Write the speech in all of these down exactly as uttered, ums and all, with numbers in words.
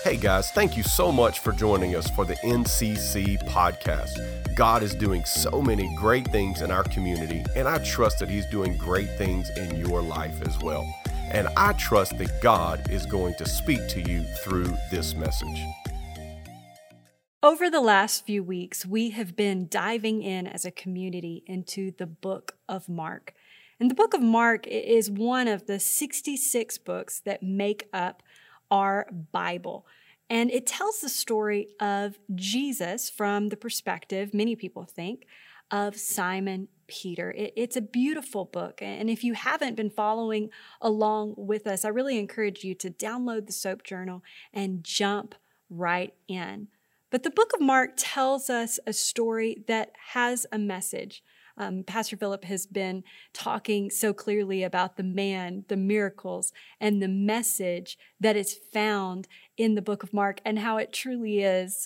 Hey guys, thank you so much for joining us for the N C C podcast. God is doing so many great things in our community, and I trust that He's doing great things in your life as well. And I trust that God is going to speak to you through this message. Over the last few weeks, we have been diving in as a community into the book of Mark. And the book of Mark is one of the sixty-six books that make up our Bible. And it tells the story of Jesus from the perspective, many people think, of Simon Peter. It, it's a beautiful book. And if you haven't been following along with us, I really encourage you to download the Soap Journal and jump right in. But the book of Mark tells us a story that has a message. Um, Pastor Philip has been talking so clearly about the man, the miracles, and the message that is found in the book of Mark and how it truly is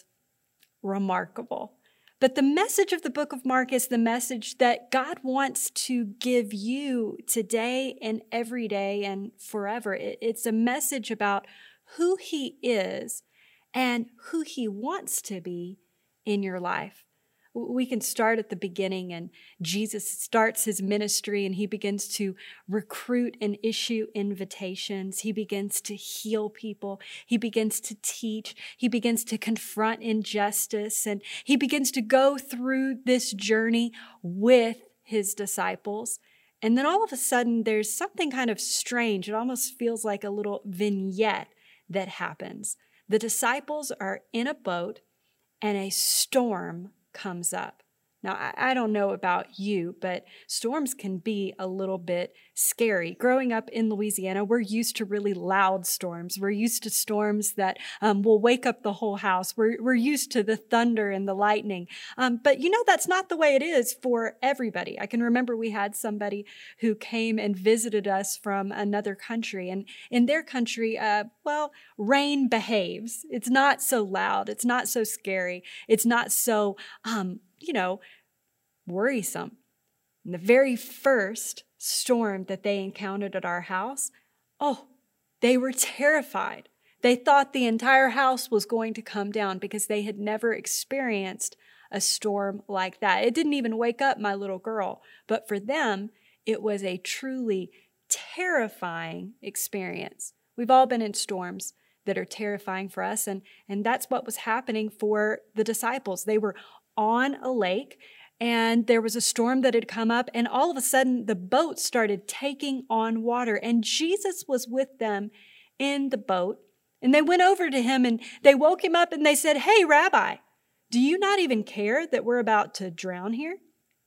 remarkable. But the message of the book of Mark is the message that God wants to give you today and every day and forever. It, it's a message about who He is and who He wants to be in your life. We can start at the beginning, and Jesus starts His ministry and He begins to recruit and issue invitations. He begins to heal people. He begins to teach. He begins to confront injustice, and He begins to go through this journey with His disciples. And then all of a sudden, there's something kind of strange. It almost feels like a little vignette that happens. The disciples are in a boat, and a storm comes up. Now, I, I don't know about you, but storms can be a little bit scary. Growing up in Louisiana, we're used to really loud storms. We're used to storms that um, will wake up the whole house. We're, we're used to the thunder and the lightning. Um, but you know, that's not the way it is for everybody. I can remember we had somebody who came and visited us from another country. And in their country, uh, well, rain behaves. It's not so loud. It's not so scary. It's not so, um, you know, worrisome. And the very first storm that they encountered at our house, oh, they were terrified. They thought the entire house was going to come down because they had never experienced a storm like that. It didn't even wake up my little girl, but for them, it was a truly terrifying experience. We've all been in storms that are terrifying for us, and, and that's what was happening for the disciples. They were on a lake, and there was a storm that had come up, and all of a sudden the boat started taking on water, and Jesus was with them in the boat. And they went over to Him and they woke Him up and they said, "Hey, Rabbi, do you not even care that we're about to drown here?"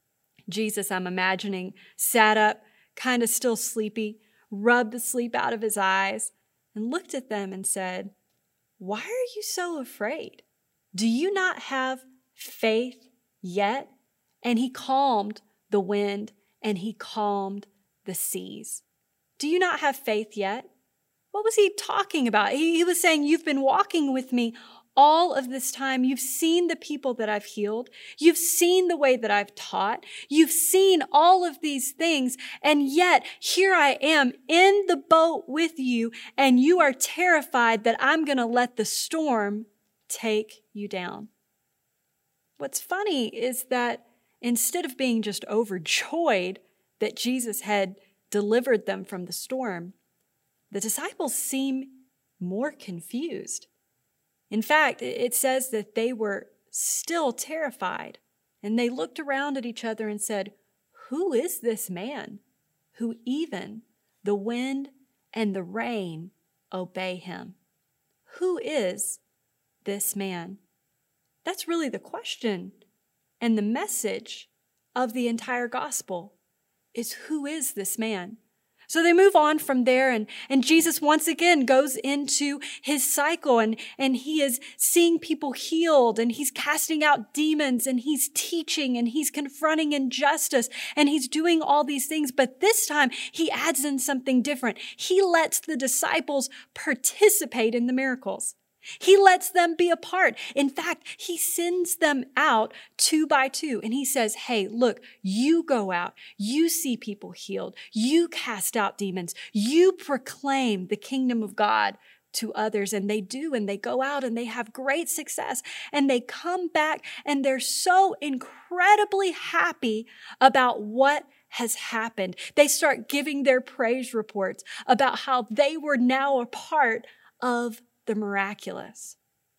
Jesus, I'm imagining, sat up, kind of still sleepy, rubbed the sleep out of His eyes, and looked at them and said, "Why are you so afraid? Do you not have faith yet?" And He calmed the wind and He calmed the seas. Do you not have faith yet? What was He talking about? He, he was saying, you've been walking with me all of this time. You've seen the people that I've healed. You've seen the way that I've taught. You've seen all of these things. And yet here I am in the boat with you, and you are terrified that I'm going to let the storm take you down. What's funny is that instead of being just overjoyed that Jesus had delivered them from the storm, the disciples seem more confused. In fact, it says that they were still terrified, and they looked around at each other and said, "Who is this man who even the wind and the rain obey Him?" Who is this man? That's really the question. And the message of the entire gospel is, who is this man? So they move on from there, and, and Jesus once again goes into His cycle, and, and He is seeing people healed, and He's casting out demons, and He's teaching, and He's confronting injustice, and He's doing all these things. But this time He adds in something different. He lets the disciples participate in the miracles. He lets them be a part. In fact, He sends them out two by two, and He says, "Hey, look, you go out, you see people healed, you cast out demons, you proclaim the kingdom of God to others, and they do, and they go out and they have great success, and they come back and they're so incredibly happy about what has happened. They start giving their praise reports about how they were now a part of the miraculous.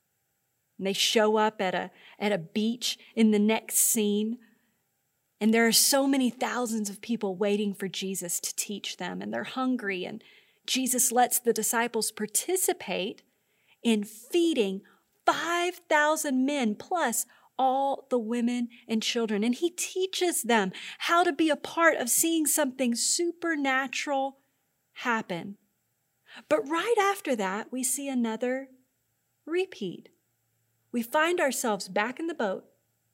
And they show up at a, at a beach in the next scene, and there are so many thousands of people waiting for Jesus to teach them, and they're hungry, and Jesus lets the disciples participate in feeding five thousand men plus all the women and children. And he teaches them how to be a part of seeing something supernatural happen. But right after that, we see another repeat. We find ourselves back in the boat,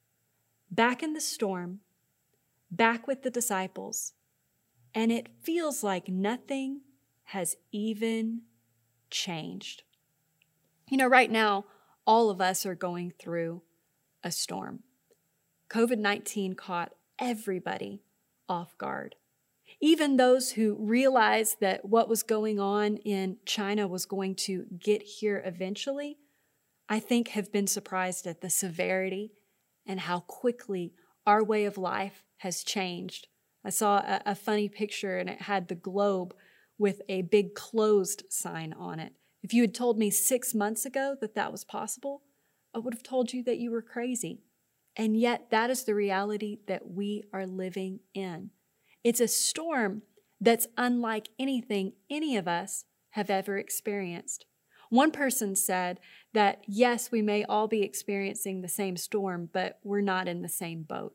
back in the storm, back with the disciples, and it feels like nothing has even changed. You know, right now, all of us are going through a storm. covid nineteen caught everybody off guard. Even those who realized that what was going on in China was going to get here eventually, I think have been surprised at the severity and how quickly our way of life has changed. I saw a, a funny picture, and it had the globe with a big closed sign on it. If you had told me six months ago that that was possible, I would have told you that you were crazy. And yet that is the reality that we are living in. It's a storm that's unlike anything any of us have ever experienced. One person said that, yes, we may all be experiencing the same storm, but we're not in the same boat.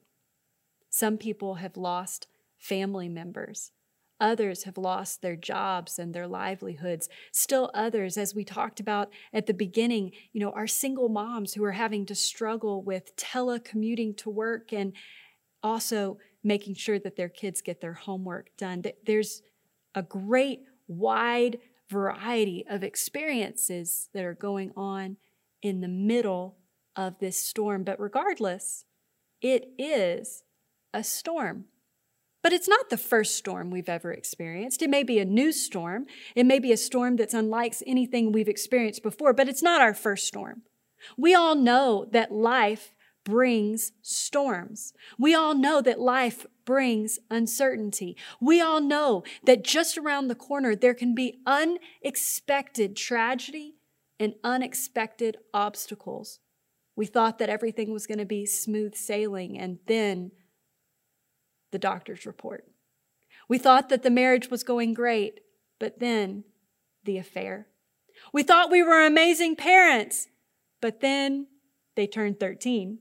Some people have lost family members. Others have lost their jobs and their livelihoods. Still others, as we talked about at the beginning, you know, are single moms who are having to struggle with telecommuting to work and also making sure that their kids get their homework done. There's a great wide variety of experiences that are going on in the middle of this storm. But regardless, it is a storm. But it's not the first storm we've ever experienced. It may be a new storm. It may be a storm that's unlike anything we've experienced before, but it's not our first storm. We all know that life brings storms. We all know that life brings uncertainty. We all know that just around the corner, there can be unexpected tragedy and unexpected obstacles. We thought that everything was going to be smooth sailing, and then the doctor's report. We thought that the marriage was going great, but then the affair. We thought we were amazing parents, but then they turned thirteen.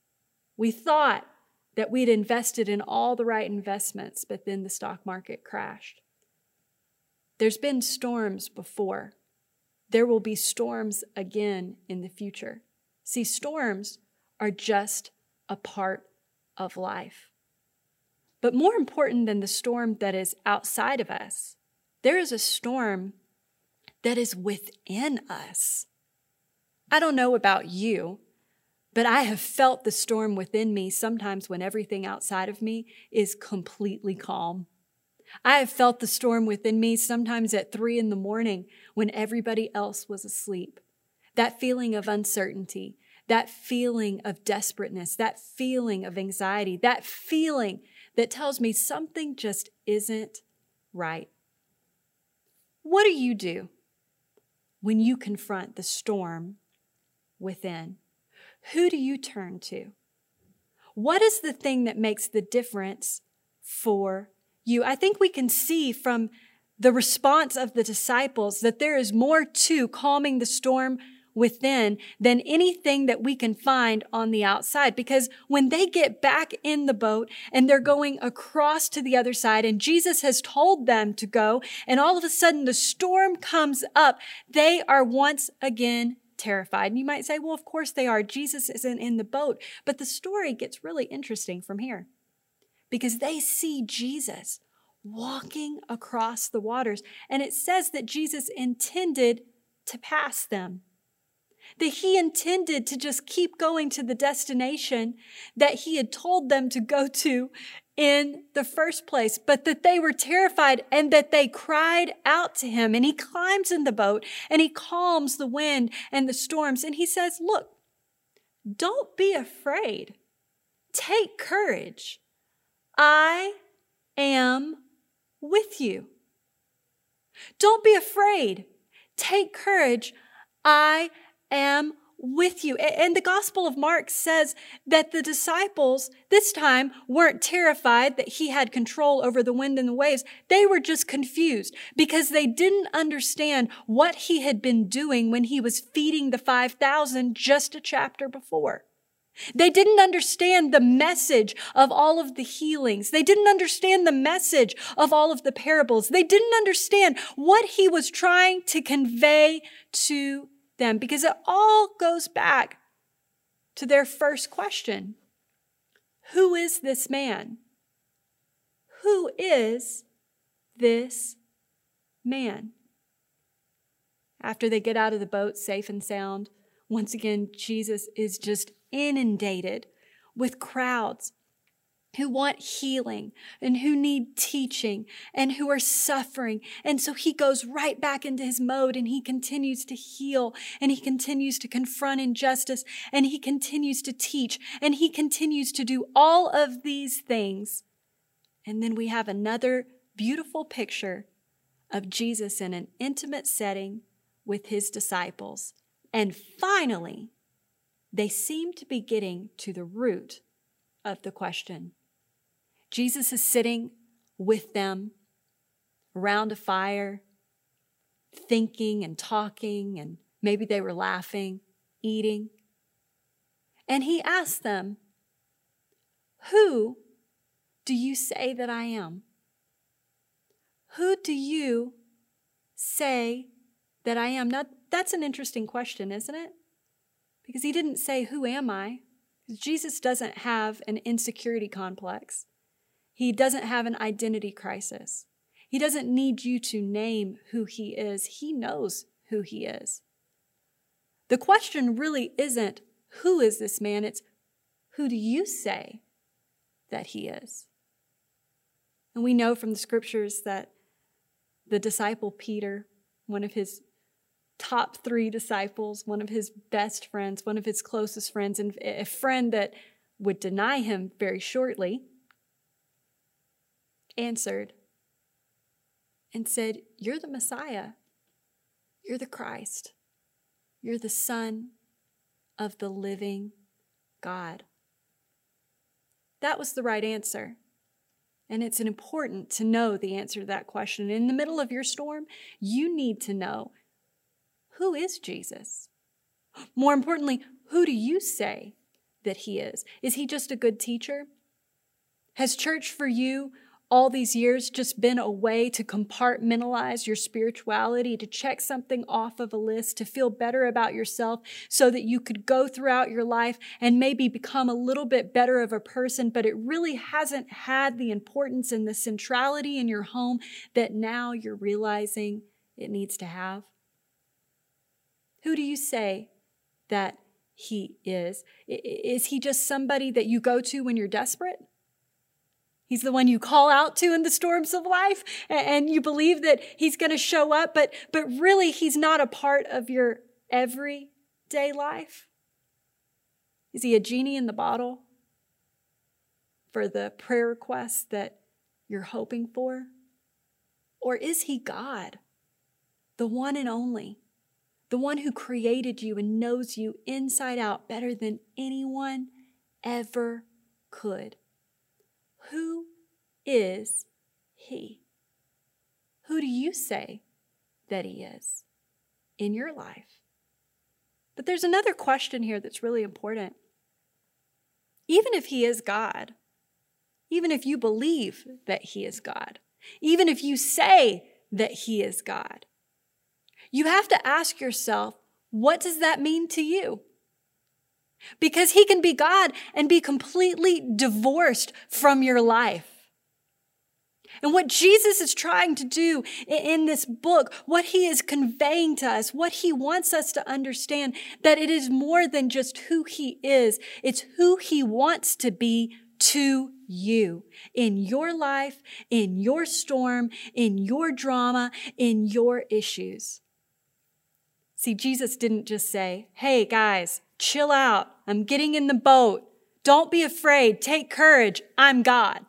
We thought that we'd invested in all the right investments, but then the stock market crashed. There's been storms before. There will be storms again in the future. See, storms are just a part of life. But more important than the storm that is outside of us, there is a storm that is within us. I don't know about you, but I have felt the storm within me sometimes when everything outside of me is completely calm. I have felt the storm within me sometimes at three in the morning when everybody else was asleep. That feeling of uncertainty, that feeling of desperateness, that feeling of anxiety, that feeling that tells me something just isn't right. What do you do when you confront the storm within? Who do you turn to? What is the thing that makes the difference for you? I think we can see from the response of the disciples that there is more to calming the storm within than anything that we can find on the outside. Because when they get back in the boat and they're going across to the other side and Jesus has told them to go, and all of a sudden the storm comes up, they are once again terrified. And you might say, well, of course they are. Jesus isn't in the boat. But the story gets really interesting from here because they see Jesus walking across the waters. And it says that Jesus intended to pass them. That he intended to just keep going to the destination that he had told them to go to in the first place, but that they were terrified and that they cried out to him. And he climbs in the boat and he calms the wind and the storms. And he says, look, don't be afraid. Take courage. I am with you. Don't be afraid. Take courage. I am with you. And the Gospel of Mark says that the disciples this time weren't terrified that he had control over the wind and the waves. They were just confused because they didn't understand what he had been doing when he was feeding the five thousand just a chapter before. They didn't understand the message of all of the healings. They didn't understand the message of all of the parables. They didn't understand what he was trying to convey to them, because it all goes back to their first question. Who is this man? Who is this man? After they get out of the boat safe and sound, once again, Jesus is just inundated with crowds who want healing and who need teaching and who are suffering. And so he goes right back into his mode and he continues to heal and he continues to confront injustice and he continues to teach and he continues to do all of these things. And then we have another beautiful picture of Jesus in an intimate setting with his disciples. And finally, they seem to be getting to the root of the question. Jesus is sitting with them around a fire, thinking and talking, and maybe they were laughing, eating. And he asks them, who do you say that I am? Who do you say that I am? Now, that's an interesting question, isn't it? Because he didn't say, who am I? Jesus doesn't have an insecurity complex. He doesn't have an identity crisis. He doesn't need you to name who he is. He knows who he is. The question really isn't, who is this man? It's, who do you say that he is? And we know from the scriptures that the disciple Peter, one of his top three disciples, one of his best friends, one of his closest friends, and a friend that would deny him very shortly, answered and said, you're the Messiah. You're the Christ. You're the Son of the living God. That was the right answer. And it's important to know the answer to that question. In the middle of your storm, you need to know, who is Jesus? More importantly, who do you say that he is? Is he just a good teacher? Has church for you all these years just been a way to compartmentalize your spirituality, to check something off of a list, to feel better about yourself so that you could go throughout your life and maybe become a little bit better of a person, but it really hasn't had the importance and the centrality in your home that now you're realizing it needs to have? Who do you say that he is? Is he just somebody that you go to when you're desperate? He's the one you call out to in the storms of life, and you believe that he's going to show up, but, but really he's not a part of your everyday life? Is he a genie in the bottle for the prayer requests that you're hoping for? Or is he God, the one and only, the one who created you and knows you inside out better than anyone ever could? Who is he? Who do you say that he is in your life? But there's another question here that's really important. Even if he is God, even if you believe that he is God, even if you say that he is God, you have to ask yourself, what does that mean to you? Because he can be God and be completely divorced from your life. And what Jesus is trying to do in this book, what he is conveying to us, what he wants us to understand, that it is more than just who he is. It's who he wants to be to you in your life, in your storm, in your drama, in your issues. See, Jesus didn't just say, hey guys, chill out. I'm getting in the boat. Don't be afraid. Take courage. I'm God.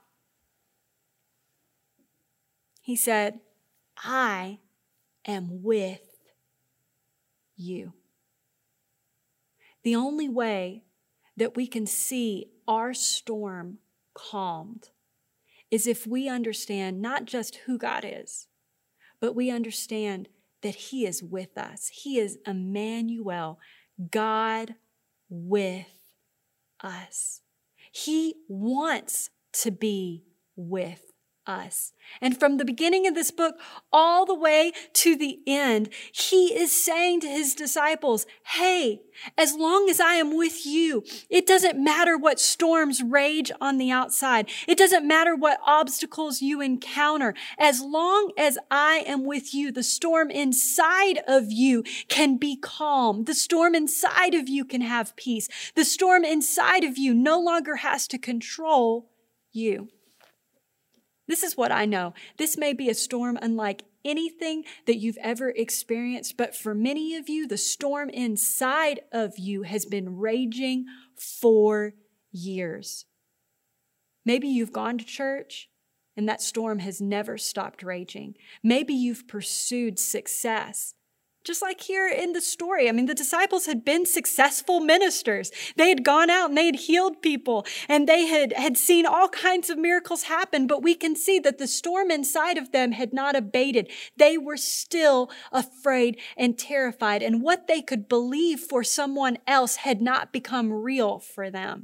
He said, I am with you. The only way that we can see our storm calmed is if we understand not just who God is, but we understand that He is with us. He is Emmanuel, God with us. He wants to be with us. And from the beginning of this book all the way to the end, He is saying to His disciples, hey, as long as I am with you, it doesn't matter what storms rage on the outside. It doesn't matter what obstacles you encounter. As long as I am with you, the storm inside of you can be calm. The storm inside of you can have peace. The storm inside of you no longer has to control you. This is what I know. This may be a storm unlike anything that you've ever experienced, but for many of you, the storm inside of you has been raging for years. Maybe you've gone to church and that storm has never stopped raging. Maybe you've pursued success. Just like here in the story, I mean, the disciples had been successful ministers. They had gone out and they had healed people and they had, had seen all kinds of miracles happen, but we can see that the storm inside of them had not abated. They were still afraid and terrified, and what they could believe for someone else had not become real for them.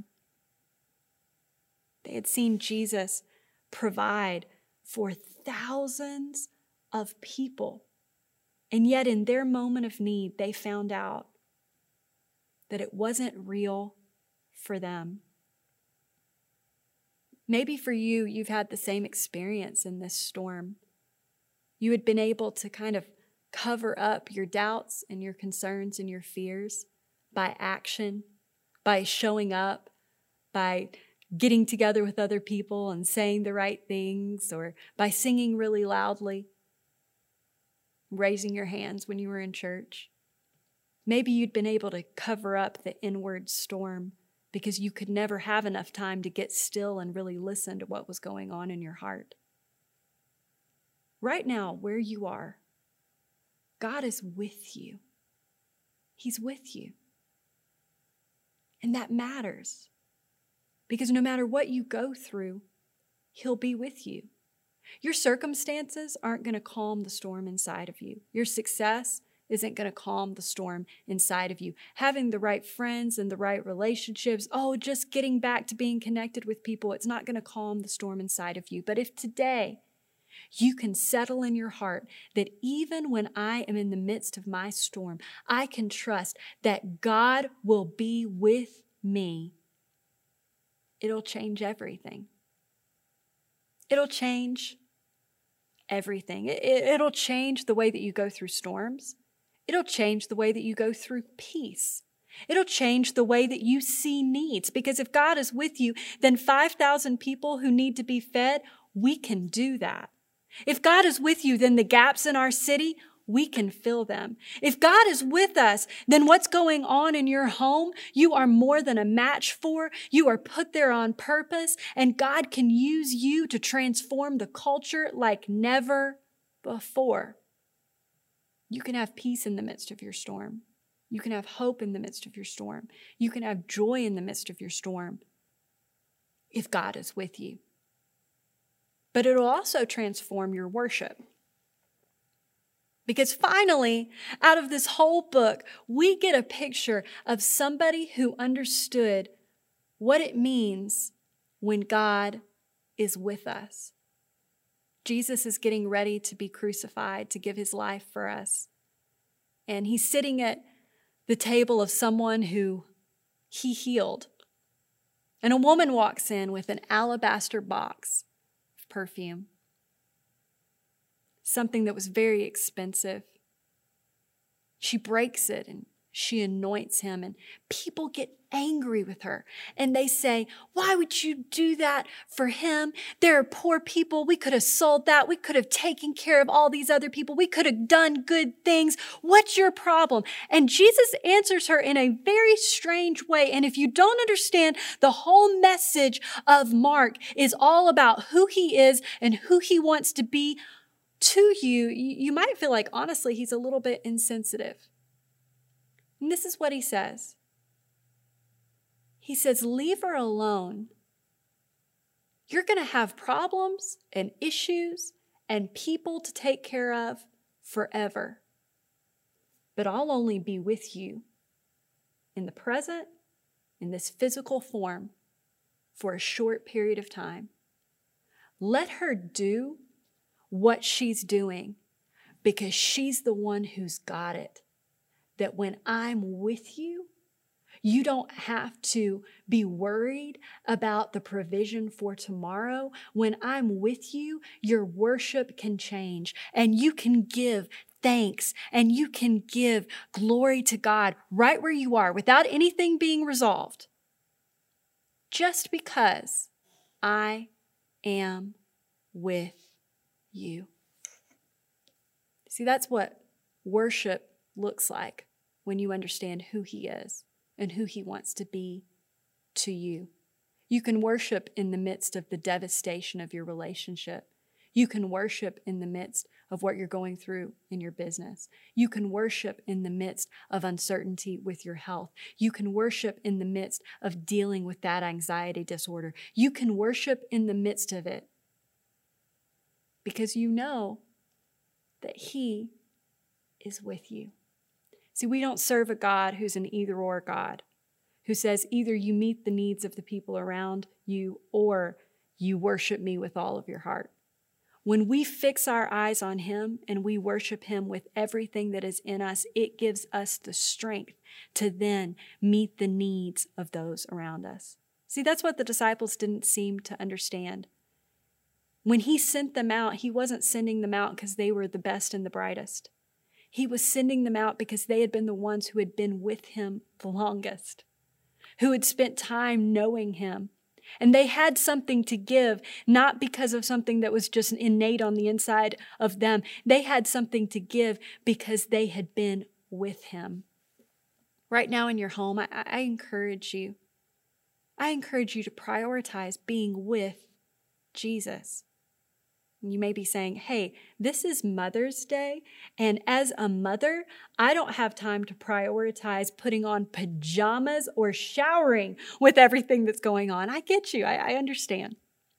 They had seen Jesus provide for thousands of people. And yet in their moment of need, they found out that it wasn't real for them. Maybe for you, you've had the same experience in this storm. You had been able to kind of cover up your doubts and your concerns and your fears by action, by showing up, by getting together with other people and saying the right things, or by singing really loudly, raising your hands when you were in church. Maybe you'd been able to cover up the inward storm because you could never have enough time to get still and really listen to what was going on in your heart. Right now, where you are, God is with you. He's with you. And that matters because no matter what you go through, He'll be with you. Your circumstances aren't going to calm the storm inside of you. Your success isn't going to calm the storm inside of you. Having the right friends and the right relationships, oh, just getting back to being connected with people, it's not going to calm the storm inside of you. But if today you can settle in your heart that even when I am in the midst of my storm, I can trust that God will be with me, it'll change everything. It'll change everything. It, it, it'll change the way that you go through storms. It'll change the way that you go through peace. It'll change the way that you see needs. Because if God is with you, then five thousand people who need to be fed, we can do that. If God is with you, then the gaps in our city, we can fill them. If God is with us, then what's going on in your home, you are more than a match for. You are put there on purpose, and God can use you to transform the culture like never before. You can have peace in the midst of your storm. You can have hope in the midst of your storm. You can have joy in the midst of your storm if God is with you. But it'll also transform your worship. Because finally, out of this whole book, we get a picture of somebody who understood what it means when God is with us. Jesus is getting ready to be crucified, to give His life for us. And He's sitting at the table of someone who He healed. And a woman walks in with an alabaster box of perfume. Something that was very expensive. She breaks it and she anoints him, and people get angry with her. And they say, why would you do that for him? There are poor people. We could have sold that. We could have taken care of all these other people. We could have done good things. What's your problem? And Jesus answers her in a very strange way. And if you don't understand, the whole message of Mark is all about who he is and who he wants to be to you. You might feel like, honestly, he's a little bit insensitive. And this is what he says. He says, leave her alone. You're going to have problems and issues and people to take care of forever. But I'll only be with you in the present, in this physical form, for a short period of time. Let her do what she's doing because she's the one who's got it. That when I'm with you, you don't have to be worried about the provision for tomorrow. When I'm with you, your worship can change and you can give thanks and you can give glory to God right where you are without anything being resolved. Just because I am with you. See, that's what worship looks like when you understand who he is and who he wants to be to you. You can worship in the midst of the devastation of your relationship. You can worship in the midst of what you're going through in your business. You can worship in the midst of uncertainty with your health. You can worship in the midst of dealing with that anxiety disorder. You can worship in the midst of it because you know that he is with you. See, we don't serve a God who's an either-or God, who says either you meet the needs of the people around you or you worship me with all of your heart. When we fix our eyes on him and we worship him with everything that is in us, it gives us the strength to then meet the needs of those around us. See, that's what the disciples didn't seem to understand. When he sent them out, he wasn't sending them out because they were the best and the brightest. He was sending them out because they had been the ones who had been with him the longest, who had spent time knowing him. And they had something to give, not because of something that was just innate on the inside of them. They had something to give because they had been with him. Right now in your home, I, I encourage you. I encourage you to prioritize being with Jesus. You may be saying, hey, this is Mother's Day, and as a mother, I don't have time to prioritize putting on pajamas or showering with everything that's going on. I get you. I, I understand.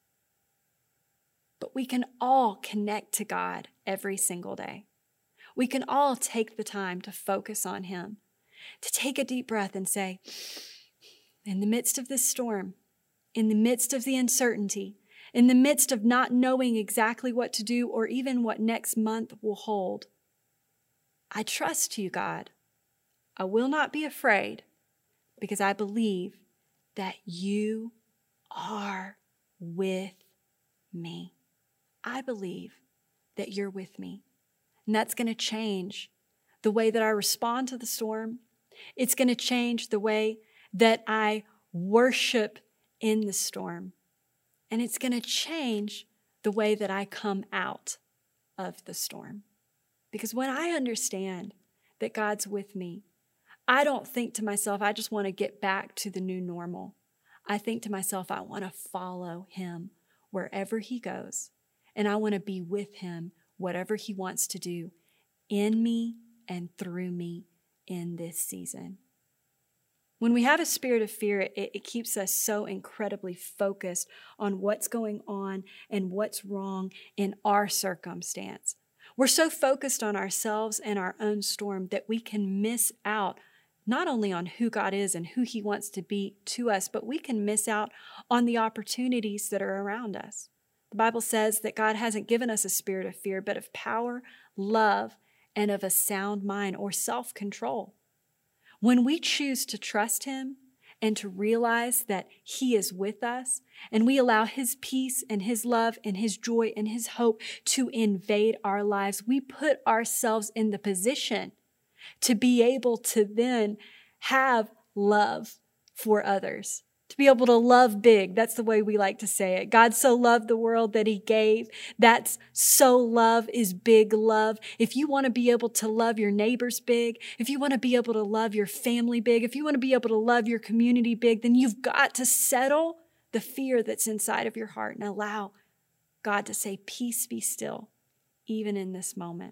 But we can all connect to God every single day. We can all take the time to focus on him, to take a deep breath and say, in the midst of this storm, in the midst of the uncertainty, in the midst of not knowing exactly what to do or even what next month will hold, I trust you, God. I will not be afraid because I believe that you are with me. I believe that you're with me. And that's going to change the way that I respond to the storm. It's going to change the way that I worship in the storm. And it's going to change the way that I come out of the storm. Because when I understand that God's with me, I don't think to myself, I just want to get back to the new normal. I think to myself, I want to follow him wherever he goes. And I want to be with him, whatever he wants to do in me and through me in this season. When we have a spirit of fear, it, it keeps us so incredibly focused on what's going on and what's wrong in our circumstance. We're so focused on ourselves and our own storm that we can miss out not only on who God is and who he wants to be to us, but we can miss out on the opportunities that are around us. The Bible says that God hasn't given us a spirit of fear, but of power, love, and of a sound mind or self-control. When we choose to trust him and to realize that he is with us, and we allow his peace and his love and his joy and his hope to invade our lives, we put ourselves in the position to be able to then have love for others, to be able to love big. That's the way we like to say it. God so loved the world that he gave. That's so love is big love. If you want to be able to love your neighbors big, if you want to be able to love your family big, if you want to be able to love your community big, then you've got to settle the fear that's inside of your heart and allow God to say, peace be still, even in this moment.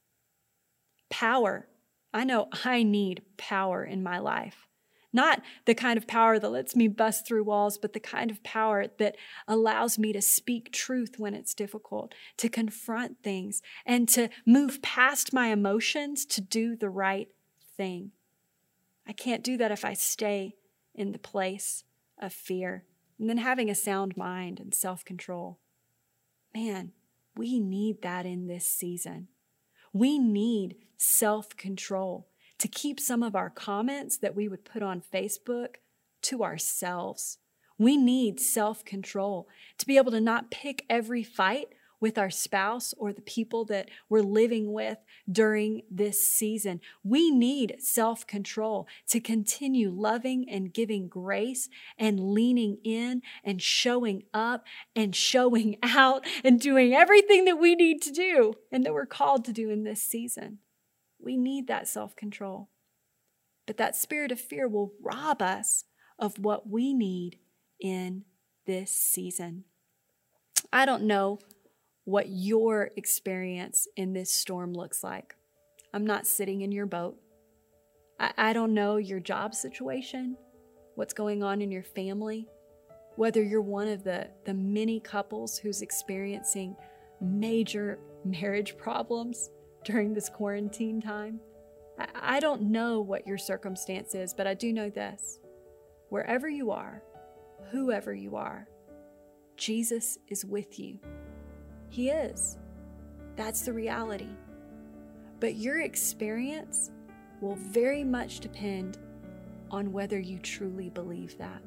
Power. I know I need power in my life. Not the kind of power that lets me bust through walls, but the kind of power that allows me to speak truth when it's difficult, to confront things, and to move past my emotions to do the right thing. I can't do that if I stay in the place of fear. And then having a sound mind and self-control. Man, we need that in this season. We need self-control to keep some of our comments that we would put on Facebook to ourselves. We need self-control to be able to not pick every fight with our spouse or the people that we're living with during this season. We need self-control to continue loving and giving grace and leaning in and showing up and showing out and doing everything that we need to do and that we're called to do in this season. We need that self-control. But that spirit of fear will rob us of what we need in this season. I don't know what your experience in this storm looks like. I'm not sitting in your boat. I, I don't know your job situation, what's going on in your family, whether you're one of the, the many couples who's experiencing major marriage problems during this quarantine time. I, I don't know what your circumstance is, but I do know this. Wherever you are, whoever you are, Jesus is with you. He is. That's the reality. But your experience will very much depend on whether you truly believe that.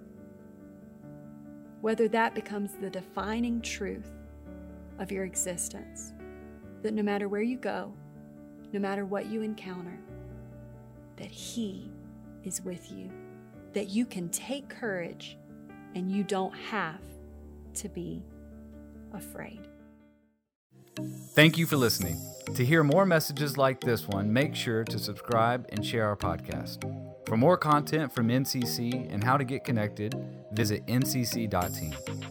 Whether that becomes the defining truth of your existence. That no matter where you go, no matter what you encounter, that He is with you. That you can take courage and you don't have to be afraid. Thank you for listening. To hear more messages like this one, make sure to subscribe and share our podcast. For more content from N C C and how to get connected, visit N C C dot team.